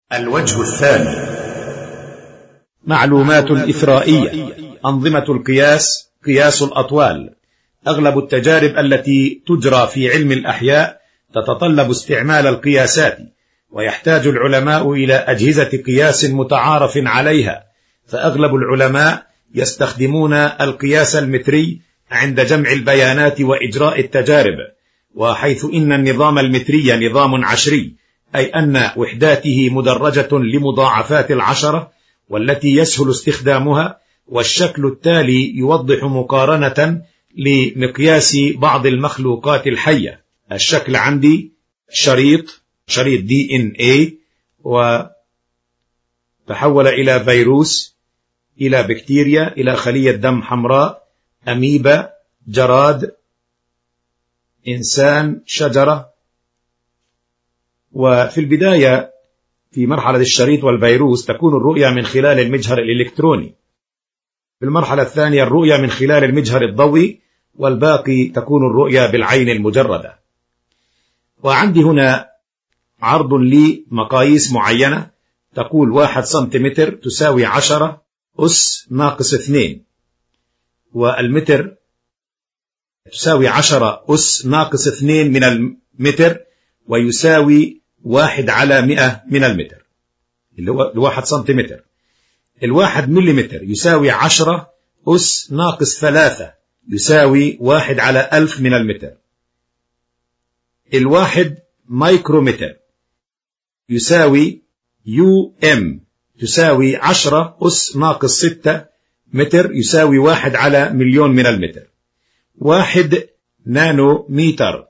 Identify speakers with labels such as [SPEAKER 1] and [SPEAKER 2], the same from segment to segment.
[SPEAKER 1] الوجه الثاني:
[SPEAKER 2] معلومات إثرائية. أنظمة القياس: قياس الأطوال. أغلب التجارب التي تجرى في علم الأحياء تتطلب استعمال القياسات، ويحتاج العلماء إلى أجهزة قياس متعارف عليها، فأغلب العلماء يستخدمون القياس المتري عند جمع البيانات وإجراء التجارب، وحيث إن النظام المتري نظام عشري، أي أن وحداته مدرجة لمضاعفات العشرة والتي يسهل استخدامها، والشكل التالي يوضح مقارنة لمقياس بعض المخلوقات الحية. الشكل عندي شريط DNA، وتحول إلى فيروس، إلى بكتيريا، إلى خلية دم حمراء، أميبا، جراد، إنسان، شجرة. وفي البداية في مرحلة الشريط والفيروس تكون الرؤية من خلال المجهر الإلكتروني، في المرحلة الثانية الرؤية من خلال المجهر الضوئي، والباقي تكون الرؤية بالعين المجردة. وعندي هنا عرض لمقاييس معينة تقول 1 سنتيمتر تساوي 10 أس ناقص 2، والمتر تساوي 10 أس ناقص 2 من المتر، ويساوي 1/100 من المتر، اللي هو 1 سنتيمتر. 1 مليمتر يساوي 10 أس ناقص 3، يساوي 1/1000 من المتر. 1 مايكرومتر يساوي UM، تساوي 10 أس ناقص 6 متر، يساوي 1/1,000,000 من المتر. 1 نانومتر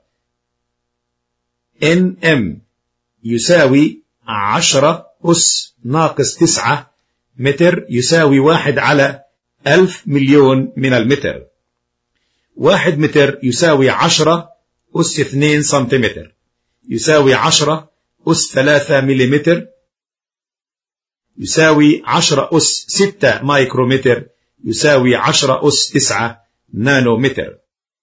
[SPEAKER 2] NM يساوي 10 أس ناقص 9 متر، يساوي 1/1000,000,000 من المتر. 1 متر يساوي 10 أس 2 سنتيمتر، يساوي 10 أس 3 مليمتر، يساوي 10 أس 6 مايكرومتر، يساوي 10 أس 9 نانومتر.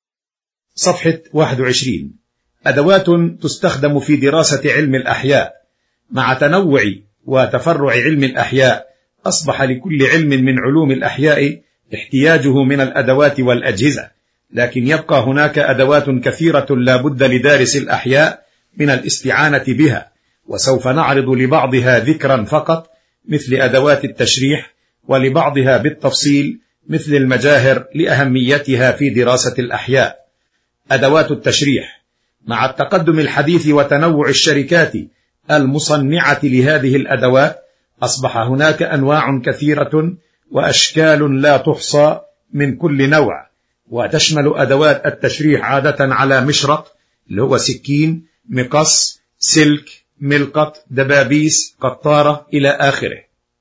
[SPEAKER 2] صفحة 21. أدوات تستخدم في دراسة علم الأحياء. مع تنوع وتفرع علم الأحياء، أصبح لكل علم من علوم الأحياء احتياجه من الأدوات والأجهزة، لكن يبقى هناك أدوات كثيرة لا بد لدارس الأحياء من الاستعانة بها، وسوف نعرض لبعضها ذكرا فقط مثل أدوات التشريح، ولبعضها بالتفصيل مثل المجاهر لأهميتها في دراسة الأحياء. أدوات التشريح: مع التقدم الحديث وتنوع الشركات المصنعة لهذه الأدوات، أصبح هناك أنواع كثيرة وأشكال لا تحصى من كل نوع، وتشمل أدوات التشريح عادة على مشرط اللي هو سكين، مقص، سلك، ملقط، دبابيس، قطارة إلى آخره.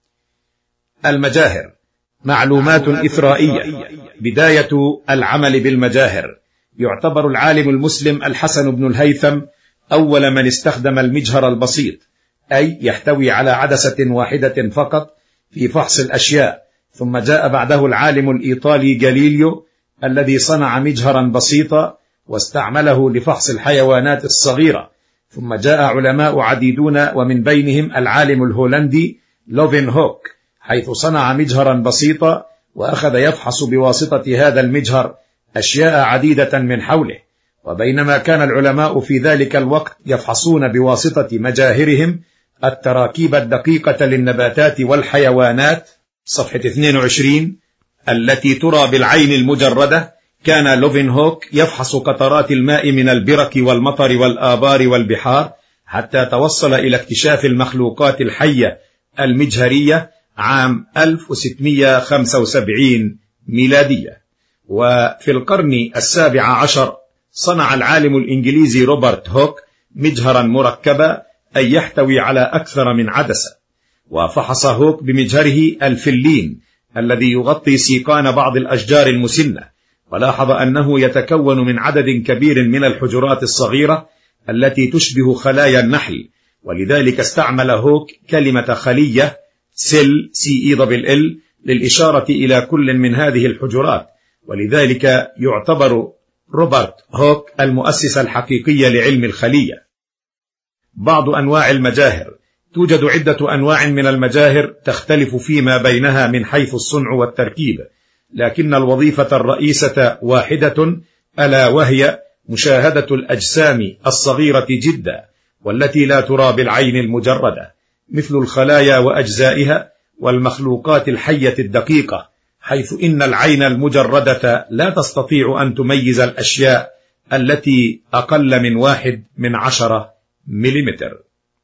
[SPEAKER 2] المجاهر: معلومات إثرائية. بداية العمل بالمجاهر: يعتبر العالم المسلم الحسن بن الهيثم أول من استخدم المجهر البسيط، أي يحتوي على عدسة واحدة فقط في فحص الأشياء. ثم جاء بعده العالم الإيطالي غاليليو الذي صنع مجهرا بسيطا واستعمله لفحص الحيوانات الصغيرة. ثم جاء علماء عديدون، ومن بينهم العالم الهولندي لوفنهوك، حيث صنع مجهرا بسيطا وأخذ يفحص بواسطة هذا المجهر أشياء عديدة من حوله. وبينما كان العلماء في ذلك الوقت يفحصون بواسطة مجاهرهم التراكيب الدقيقة للنباتات والحيوانات، صفحة 22، التي ترى بالعين المجردة، كان لوفنهوك يفحص قطرات الماء من البرك والمطر والآبار والبحار، حتى توصل إلى اكتشاف المخلوقات الحية المجهرية عام 1675 ميلادية. وفي القرن 17 صنع العالم الإنجليزي روبرت هوك مجهرا مركبا، أي يحتوي على أكثر من عدسة. وفحص هوك بمجهره الفلين الذي يغطي سيقان بعض الأشجار المسنة، ولاحظ أنه يتكون من عدد كبير من الحجرات الصغيرة التي تشبه خلايا النحل، ولذلك استعمل هوك كلمة خلية سيل CELL للإشارة إلى كل من هذه الحجرات، ولذلك يعتبر روبرت هوك المؤسس الحقيقي لعلم الخلية. بعض أنواع المجاهر: توجد عدة أنواع من المجاهر تختلف فيما بينها من حيث الصنع والتركيب، لكن الوظيفة الرئيسة واحدة، ألا وهي مشاهدة الأجسام الصغيرة جدا والتي لا ترى بالعين المجردة، مثل الخلايا وأجزائها والمخلوقات الحية الدقيقة، حيث إن العين المجردة لا تستطيع أن تميز الأشياء التي أقل من 1/10 مليمتر.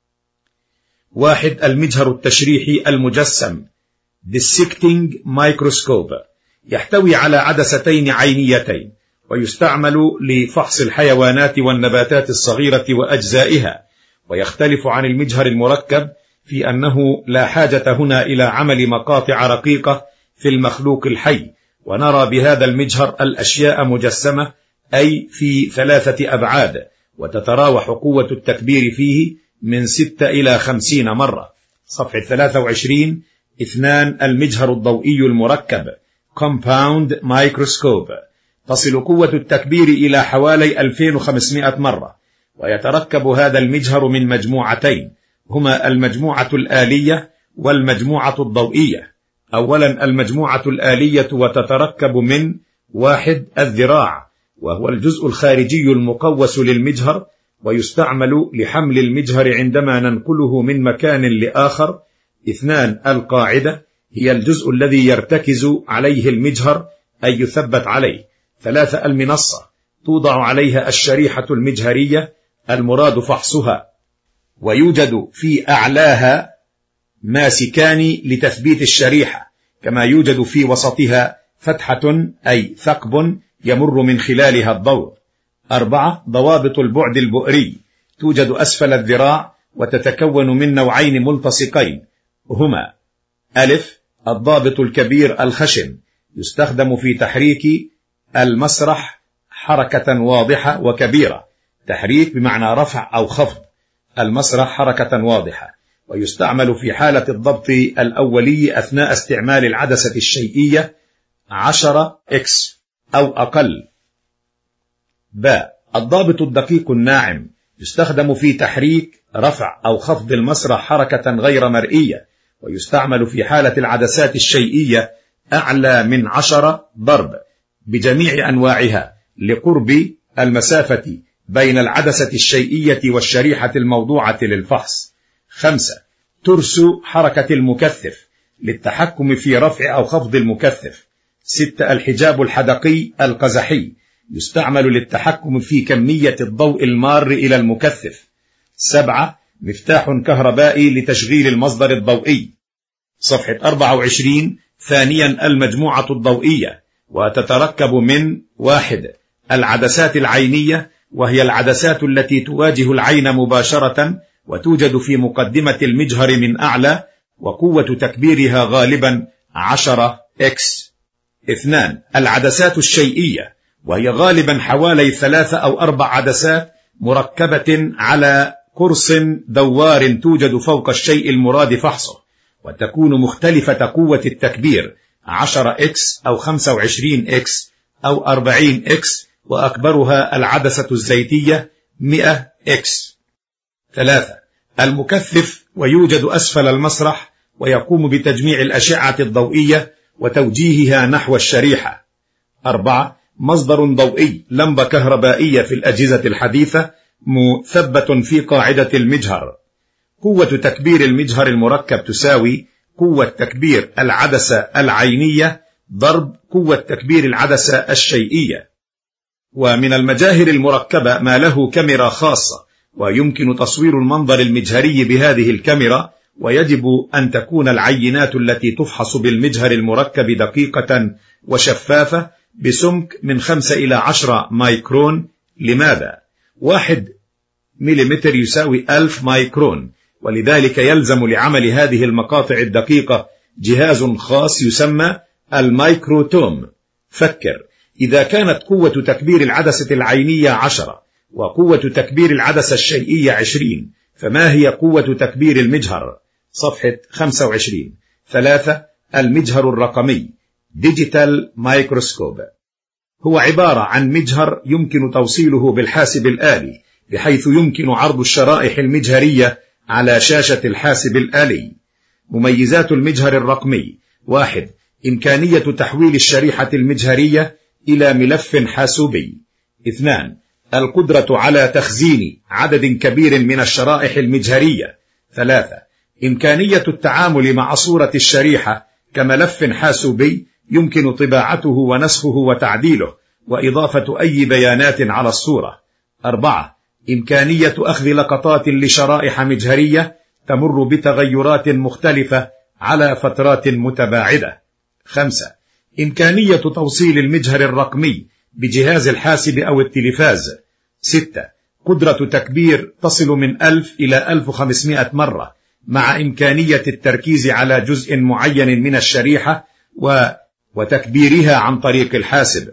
[SPEAKER 2] 1. المجهر التشريحي المجسم Dissecting Microscope، يحتوي على عدستين عينيتين، ويستعمل لفحص الحيوانات والنباتات الصغيرة وأجزائها، ويختلف عن المجهر المركب في أنه لا حاجة هنا إلى عمل مقاطع رقيقة في المخلوق الحي، ونرى بهذا المجهر الأشياء مجسمة، أي في 3 أبعاد، وتتراوح قوة التكبير فيه من 6 إلى 50 مرة. صفحة 23. 2. المجهر الضوئي المركب Compound Microscope، تصل قوة التكبير إلى حوالي 2500 مرة، ويتركب هذا المجهر من مجموعتين، هما المجموعة الآلية والمجموعة الضوئية. أولا المجموعة الآلية، وتتركب من 1. الذراع، وهو الجزء الخارجي المقوس للمجهر، ويستعمل لحمل المجهر عندما ننقله من مكان لآخر. 2. القاعدة، هي الجزء الذي يرتكز عليه المجهر أي يثبت عليه. 3. المنصة، توضع عليها الشريحة المجهرية المراد فحصها، ويوجد في أعلاها ماسكان لتثبيت الشريحة، كما يوجد في وسطها فتحة أي ثقب يمر من خلالها الضوء. 4. ضوابط البعد البؤري، توجد أسفل الذراع، وتتكون من نوعين ملتصقين، هما: ألف، الضابط الكبير الخشن، يستخدم في تحريك المسرح حركة واضحة وكبيرة، تحريك بمعنى رفع أو خفض المسرح حركة واضحة، ويستعمل في حالة الضبط الأولي أثناء استعمال العدسة الشيئية 10x أو أقل. باء، الضابط الدقيق الناعم، يستخدم في تحريك رفع أو خفض المسرح حركة غير مرئية، ويستعمل في حالة العدسات الشيئية أعلى من 10 ضرب بجميع أنواعها لقرب المسافة بين العدسة الشيئية والشريحة الموضوعة للفحص. 5. ترس حركة المكثف، للتحكم في رفع أو خفض المكثف. 6. الحجاب الحدقي القزحي، يستعمل للتحكم في كمية الضوء المار إلى المكثف. 7. مفتاح كهربائي لتشغيل المصدر الضوئي. صفحة 24. ثانيا المجموعة الضوئية، وتتركب من 1. العدسات العينية، وهي العدسات التي تواجه العين مباشرة، وتوجد في مقدمة المجهر من أعلى، وقوة تكبيرها غالبا 10x. 2. العدسات الشيئية، وهي غالبا حوالي 3 أو 4 عدسات مركبة على قرص دوار توجد فوق الشيء المراد فحصه، وتكون مختلفة قوة التكبير 10x أو 25x أو 40x، وأكبرها العدسة الزيتية 100x. 3. المكثف، ويوجد أسفل المسرح، ويقوم بتجميع الأشعة الضوئية وتوجيهها نحو الشريحة. 4. مصدر ضوئي، لمبة كهربائية في الأجهزة الحديثة، مثبت في قاعدة المجهر. قوة تكبير المجهر المركب تساوي قوة تكبير العدسة العينية ضرب قوة تكبير العدسة الشيئية. ومن المجاهر المركبة ما له كاميرا خاصة، ويمكن تصوير المنظر المجهري بهذه الكاميرا، ويجب أن تكون العينات التي تفحص بالمجهر المركب دقيقة وشفافة بسمك من 5 إلى 10 مايكرون. لماذا؟ 1 مليمتر يساوي 1000 مايكرون، ولذلك يلزم لعمل هذه المقاطع الدقيقة جهاز خاص يسمى المايكروتوم. فكر، إذا كانت قوة تكبير العدسة العينية 10 وقوة تكبير العدسة الشيئية 20، فما هي قوة تكبير المجهر؟ صفحة 25. 3. المجهر الرقمي ديجيتال مايكروسكوب، هو عبارة عن مجهر يمكن توصيله بالحاسب الآلي، بحيث يمكن عرض الشرائح المجهرية على شاشة الحاسب الآلي. مميزات المجهر الرقمي: 1. إمكانية تحويل الشريحة المجهرية إلى ملف حاسوبي. 2. القدرة على تخزين عدد كبير من الشرائح المجهرية. 3. إمكانية التعامل مع صورة الشريحة كملف حاسوبي يمكن طباعته ونسخه وتعديله وإضافة أي بيانات على الصورة. 4. إمكانية أخذ لقطات لشرائح مجهرية تمر بتغيرات مختلفة على فترات متباعدة. 5. إمكانية توصيل المجهر الرقمي بجهاز الحاسب أو التلفاز. 6. قدرة تكبير تصل من 1000 إلى 1500 مرة، مع إمكانية التركيز على جزء معين من الشريحة وتكبيرها عن طريق الحاسب.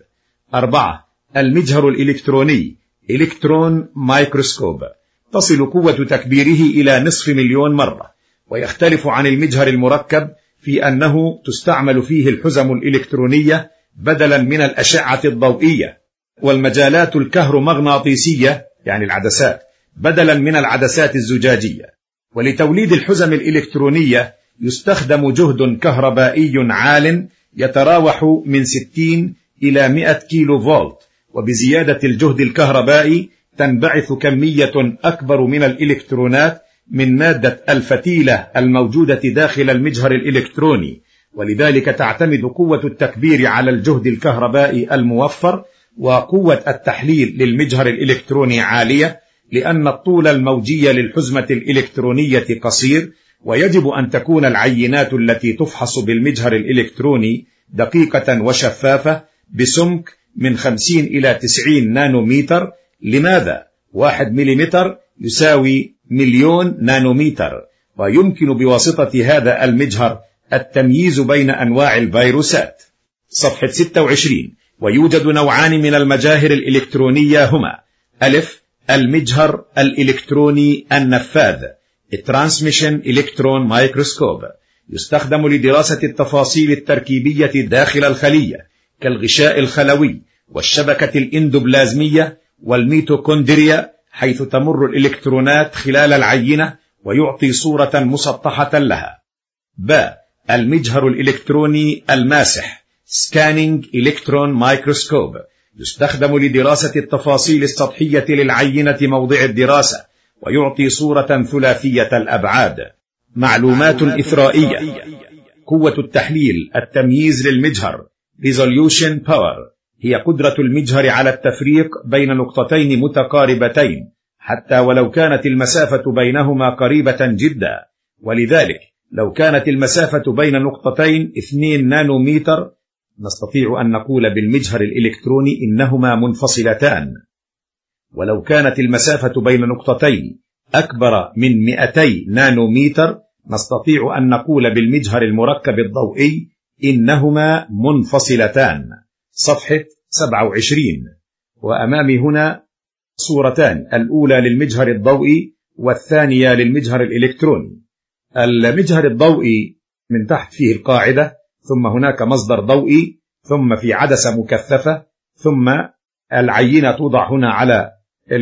[SPEAKER 2] 4. المجهر الإلكتروني إلكترون مايكروسكوب، تصل قوة تكبيره إلى 500,000 مرة، ويختلف عن المجهر المركب في أنه تستعمل فيه الحزم الإلكترونية بدلا من الأشعة الضوئية، والمجالات الكهرومغناطيسية يعني العدسات بدلا من العدسات الزجاجية. ولتوليد الحزم الإلكترونية يستخدم جهد كهربائي عال يتراوح من 60 إلى 100 كيلو فولت، وبزيادة الجهد الكهربائي تنبعث كمية أكبر من الإلكترونات من مادة الفتيلة الموجودة داخل المجهر الإلكتروني، ولذلك تعتمد قوة التكبير على الجهد الكهربائي الموفر، وقوة التحليل للمجهر الإلكتروني عالية، لأن الطول الموجي للحزمة الإلكترونية قصير، ويجب أن تكون العينات التي تفحص بالمجهر الإلكتروني دقيقة وشفافة بسمك من 50 إلى 90 نانومتر. لماذا؟ 1 مليمتر يساوي 1,000,000 نانومتر، ويمكن بواسطة هذا المجهر التمييز بين أنواع الفيروسات. صفحة 26. ويوجد نوعان من المجاهر الإلكترونية هما: ألف، المجهر الإلكتروني النفاذ Transmission Electron Microscope، يستخدم لدراسة التفاصيل التركيبية داخل الخلية كالغشاء الخلوي والشبكة الإندوبلازمية والميتوكوندريا، حيث تمر الإلكترونات خلال العينة ويعطي صورة مسطحة لها. ب. المجهر الإلكتروني الماسح Scanning Electron Microscope، يستخدم لدراسة التفاصيل السطحية للعينة موضع الدراسة ويعطي صورة ثلاثية الأبعاد. معلومات إثرائية: قوة التحليل التمييز للمجهر Resolution Power هي قدرة المجهر على التفريق بين نقطتين متقاربتين حتى ولو كانت المسافة بينهما قريبة جدا، ولذلك لو كانت المسافة بين نقطتين 2 نانومتر نستطيع أن نقول بالمجهر الإلكتروني إنهما منفصلتان، ولو كانت المسافة بين نقطتين أكبر من 200 نانومتر نستطيع أن نقول بالمجهر المركب الضوئي إنهما منفصلتان. صفحة 27. وأمامي هنا صورتان، الأولى للمجهر الضوئي والثانية للمجهر الإلكتروني. المجهر الضوئي من تحت فيه القاعدة، ثم هناك مصدر ضوئي، ثم في عدسة مكثفة، ثم العينة توضع هنا على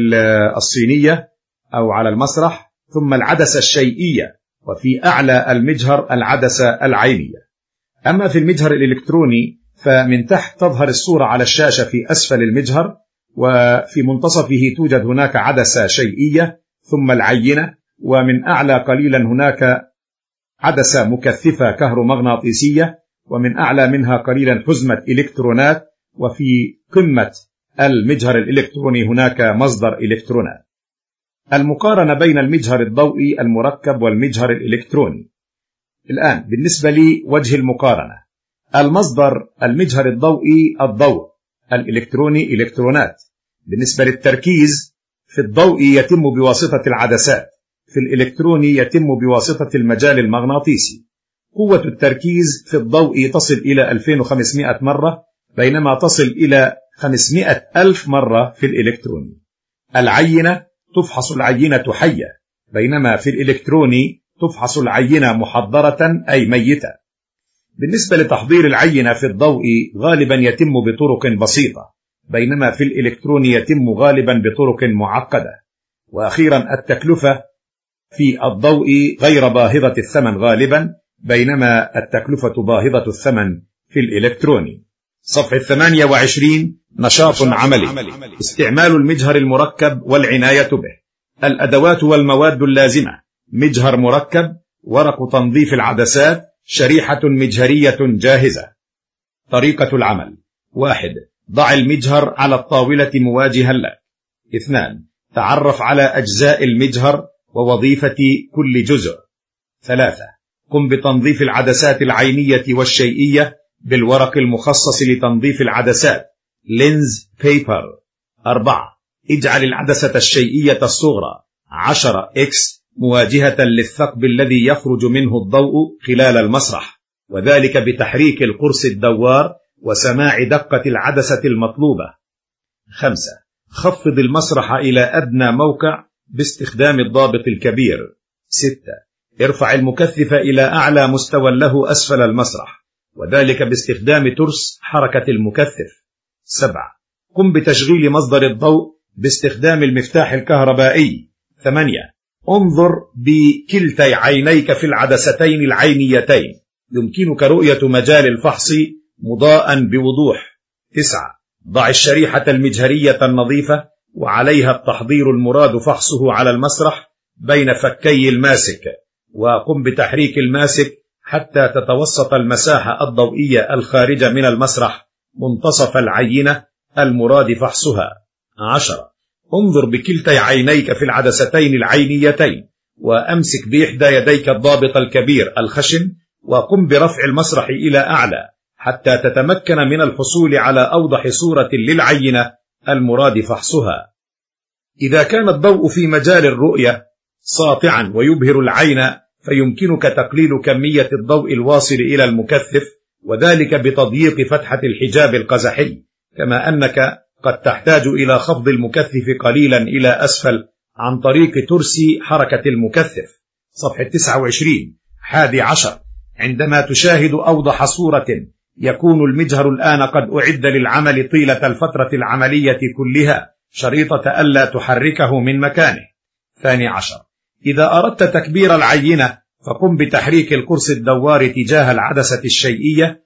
[SPEAKER 2] الصينية أو على المسرح، ثم العدسة الشيئية، وفي أعلى المجهر العدسة العينية. أما في المجهر الإلكتروني فمن تحت تظهر الصورة على الشاشة في أسفل المجهر، وفي منتصفه توجد هناك عدسة شيئية ثم العينة، ومن أعلى قليلا هناك عدسة مكثفة كهرومغناطيسية، ومن أعلى منها قليلا حزمة إلكترونات، وفي قمة المجهر الإلكتروني هناك مصدر إلكترونات. المقارنة بين المجهر الضوئي المركب والمجهر الإلكتروني. الآن بالنسبة لي وجه المقارنة: المصدر المجهر الضوئي الضوء، الإلكتروني إلكترونات. بالنسبة للتركيز، في الضوئي يتم بواسطة العدسات، في الإلكتروني يتم بواسطة المجال المغناطيسي. قوة التركيز في الضوئي تصل إلى 2500 مرة، بينما تصل إلى 500,000 مرة في الإلكتروني. العينة تفحص العينة حية، بينما في الإلكتروني تفحص العينة محضرة أي ميتة. بالنسبة لتحضير العينة في الضوئي غالبا يتم بطرق بسيطة، بينما في الإلكتروني يتم غالبا بطرق معقدة. وأخيرا التكلفة في الضوء غير باهظة الثمن غالبا، بينما التكلفة باهظة الثمن في الإلكتروني. صفحة 28 نشاط عملي. استعمال المجهر المركب والعناية به. الأدوات والمواد اللازمة: مجهر مركب، ورق تنظيف العدسات، شريحة مجهرية جاهزة. طريقة العمل: 1. ضع المجهر على الطاولة مواجها لك. 2. تعرف على أجزاء المجهر ووظيفة كل جزء. 3. قم بتنظيف العدسات العينية والشيئية بالورق المخصص لتنظيف العدسات لينز بيبر. 4. اجعل العدسة الشيئية الصغرى 10x مواجهة للثقب الذي يخرج منه الضوء خلال المسرح، وذلك بتحريك القرص الدوار وسماع دقة العدسة المطلوبة. 5. خفض المسرح إلى أدنى موقع باستخدام الضابط الكبير. 6. ارفع المكثف إلى أعلى مستوى له أسفل المسرح، وذلك باستخدام ترس حركة المكثف. 7. قم بتشغيل مصدر الضوء باستخدام المفتاح الكهربائي. 8. انظر بكلتي عينيك في العدستين العينيتين، يمكنك رؤية مجال الفحص مضاء بوضوح. 9. ضع الشريحة المجهرية النظيفة وعليها التحضير المراد فحصه على المسرح بين فكي الماسك، وقم بتحريك الماسك حتى تتوسط المساحة الضوئية الخارجة من المسرح منتصف العينة المراد فحصها. 10. انظر بكلتي عينيك في العدستين العينيتين، وأمسك بإحدى يديك الضابط الكبير الخشن، وقم برفع المسرح إلى أعلى حتى تتمكن من الحصول على أوضح صورة للعينة المراد فحصها. إذا كان الضوء في مجال الرؤية ساطعا ويبهر العين، فيمكنك تقليل كمية الضوء الواصل إلى المكثف، وذلك بتضييق فتحة الحجاب القزحي، كما أنك قد تحتاج إلى خفض المكثف قليلا إلى أسفل عن طريق ترس حركة المكثف. صفحة 29. 11. عندما تشاهد أوضح صورة يكون المجهر الآن قد أعد للعمل طيلة الفترة العملية كلها، شريطة ألا تحركه من مكانه. 12. إذا أردت تكبير العينة فقم بتحريك القرص الدوار تجاه العدسة الشيئية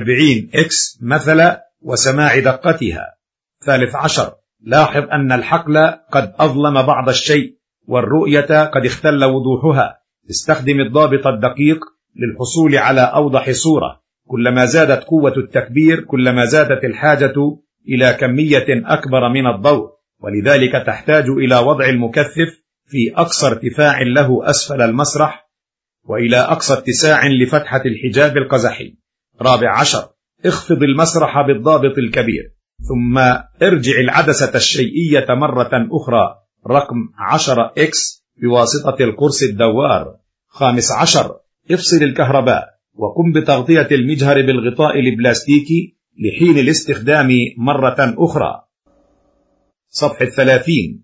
[SPEAKER 2] 40x مثلا وسماع دقتها. 13. لاحظ أن الحقل قد أظلم بعض الشيء والرؤية قد اختل وضوحها. استخدم الضابط الدقيق للحصول على أوضح صورة. كلما زادت قوة التكبير كلما زادت الحاجة إلى كمية أكبر من الضوء، ولذلك تحتاج إلى وضع المكثف في أقصى ارتفاع له أسفل المسرح، وإلى أقصى اتساع لفتحة الحجاب القزحي. 14. اخفض المسرح بالضابط الكبير، ثم ارجع العدسة الشيئية مرة أخرى رقم 10x بواسطة القرص الدوار. 15. افصل الكهرباء وقم بتغطية المجهر بالغطاء البلاستيكي لحين الاستخدام مرة أخرى. صفحة 30.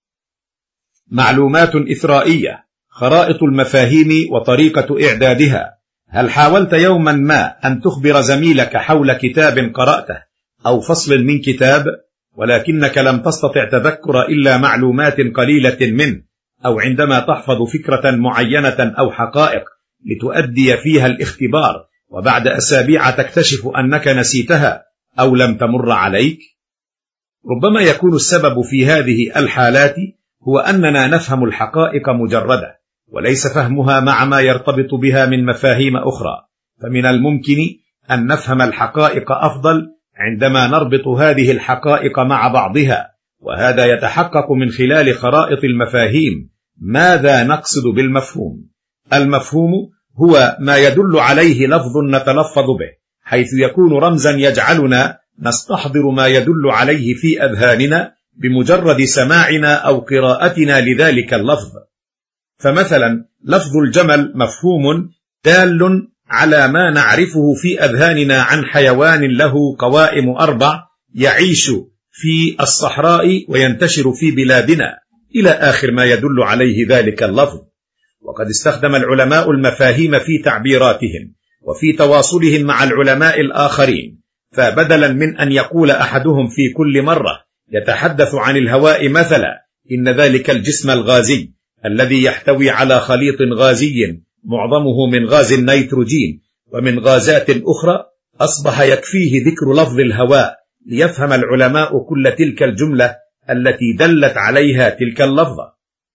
[SPEAKER 2] معلومات إثرائية. خرائط المفاهيم وطريقة إعدادها. هل حاولت يوما ما أن تخبر زميلك حول كتاب قرأته أو فصل من كتاب، ولكنك لم تستطع تذكر إلا معلومات قليلة منه، أو عندما تحفظ فكرة معينة أو حقائق لتؤدي فيها الاختبار وبعد أسابيع تكتشف أنك نسيتها أو لم تمر عليك؟ ربما يكون السبب في هذه الحالات هو أننا نفهم الحقائق مجردة، وليس فهمها مع ما يرتبط بها من مفاهيم أخرى. فمن الممكن أن نفهم الحقائق أفضل عندما نربط هذه الحقائق مع بعضها، وهذا يتحقق من خلال خرائط المفاهيم. ماذا نقصد بالمفهوم؟ المفهوم هو ما يدل عليه لفظ نتلفظ به، حيث يكون رمزا يجعلنا نستحضر ما يدل عليه في أذهاننا بمجرد سماعنا أو قراءتنا لذلك اللفظ. فمثلا لفظ الجمل مفهوم دال على ما نعرفه في أذهاننا عن حيوان له قوائم 4 يعيش في الصحراء وينتشر في بلادنا، إلى آخر ما يدل عليه ذلك اللفظ. وقد استخدم العلماء المفاهيم في تعبيراتهم وفي تواصلهم مع العلماء الآخرين، فبدلا من أن يقول أحدهم في كل مرة يتحدث عن الهواء مثلا إن ذلك الجسم الغازي، الذي يحتوي على خليط غازي معظمه من غاز النيتروجين ومن غازات أخرى، أصبح يكفيه ذكر لفظ الهواء ليفهم العلماء كل تلك الجملة التي دلت عليها تلك اللفظة.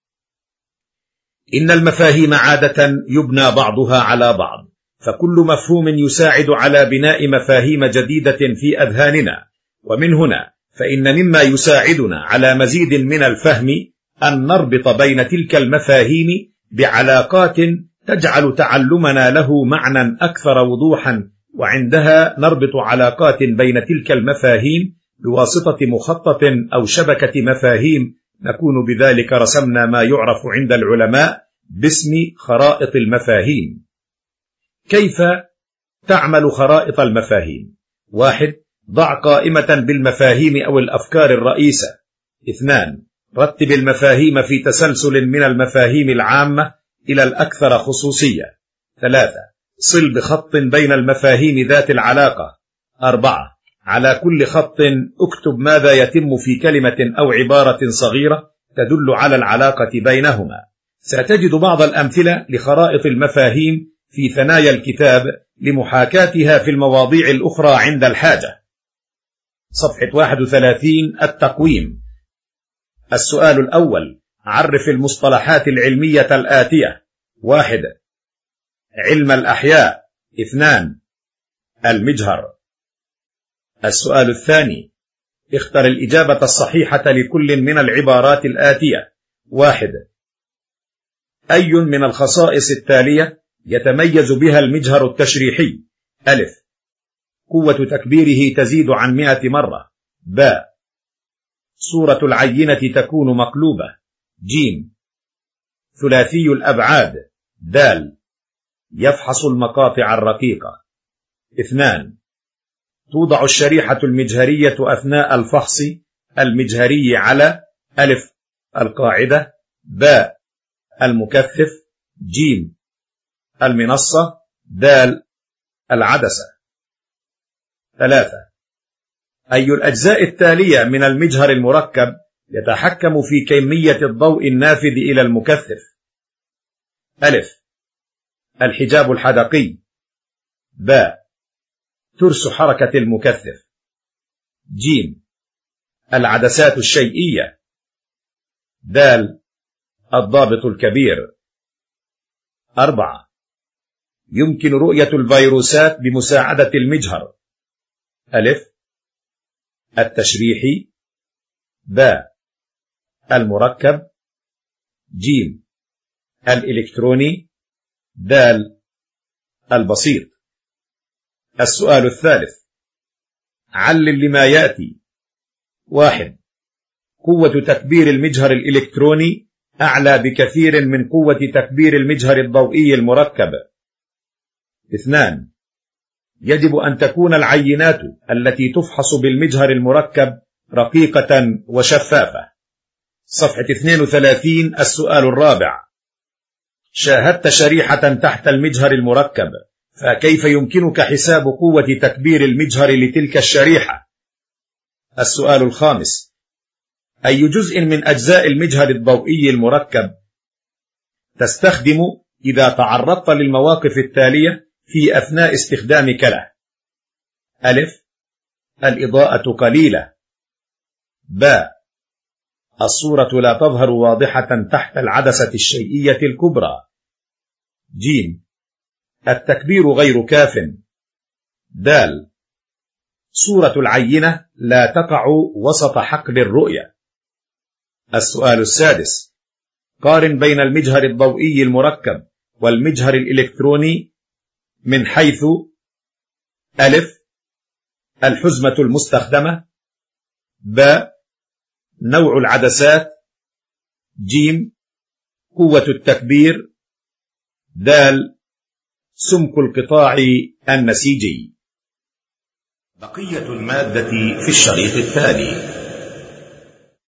[SPEAKER 2] إن المفاهيم عادة يبنى بعضها على بعض، فكل مفهوم يساعد على بناء مفاهيم جديدة في أذهاننا، ومن هنا فإن مما يساعدنا على مزيد من الفهم أن نربط بين تلك المفاهيم بعلاقات تجعل تعلمنا له معنى أكثر وضوحا، وعندها نربط علاقات بين تلك المفاهيم بواسطة مخطط أو شبكة مفاهيم، نكون بذلك رسمنا ما يعرف عند العلماء باسم خرائط المفاهيم. كيف تعمل خرائط المفاهيم؟ 1. ضع قائمة بالمفاهيم أو الأفكار الرئيسة. 2. رتب المفاهيم في تسلسل من المفاهيم العامة إلى الأكثر خصوصية. 3. صل بخط بين المفاهيم ذات العلاقة. 4. على كل خط اكتب ماذا يتم في كلمة أو عبارة صغيرة تدل على العلاقة بينهما. ستجد بعض الأمثلة لخرائط المفاهيم في ثنايا الكتاب لمحاكاتها في المواضيع الأخرى عند الحاجة. صفحة 31. التقويم. السؤال الأول: عرف المصطلحات العلمية الآتية. 1. علم الأحياء. 2. المجهر. السؤال الثاني: اختر الإجابة الصحيحة لكل من العبارات الآتية. 1. أي من الخصائص التالية يتميز بها المجهر التشريحي؟ أ. قوة تكبيره تزيد عن 100 مرة. ب. صورة العينة تكون مقلوبة. ج. ثلاثي الأبعاد. د. يفحص المقاطع الرقيقة. 2. توضع الشريحة المجهرية أثناء الفحص المجهري على أ. القاعدة. ب. المكثف. ج. المنصة. د. العدسة. 3. أي الأجزاء التالية من المجهر المركب يتحكم في كمية الضوء النافذ إلى المكثف؟ أ. الحجاب الحدقي. ب. ترس حركة المكثف. ج. العدسات الشيئية. د. الضابط الكبير. 4. يمكن رؤية الفيروسات بمساعدة المجهر. أ. التشريحي. ب. المركب. ج. الإلكتروني. د. البسيط. السؤال الثالث: علل لما يأتي. 1. قوة تكبير المجهر الإلكتروني أعلى بكثير من قوة تكبير المجهر الضوئي المركب. 2. يجب أن تكون العينات التي تفحص بالمجهر المركب رقيقة وشفافة. صفحة 32. السؤال الرابع: شاهدت شريحة تحت المجهر المركب، فكيف يمكنك حساب قوة تكبير المجهر لتلك الشريحة؟ السؤال الخامس: أي جزء من أجزاء المجهر الضوئي المركب تستخدم إذا تعرضت للمواقف التالية في أثناء استخدامك له؟ أ. الإضاءة قليلة. ب. الصورة لا تظهر واضحة تحت العدسة الشيئية الكبرى. ج. التكبير غير كاف. د. صورة العينة لا تقع وسط حقل الرؤية. السؤال السادس: قارن بين المجهر الضوئي المركب والمجهر الإلكتروني من حيث أ. الحزمة المستخدمة. ب. نوع العدسات. ج. قوة التكبير. د. سمك القطاع النسيجي. بقية المادة في الشريط التالي.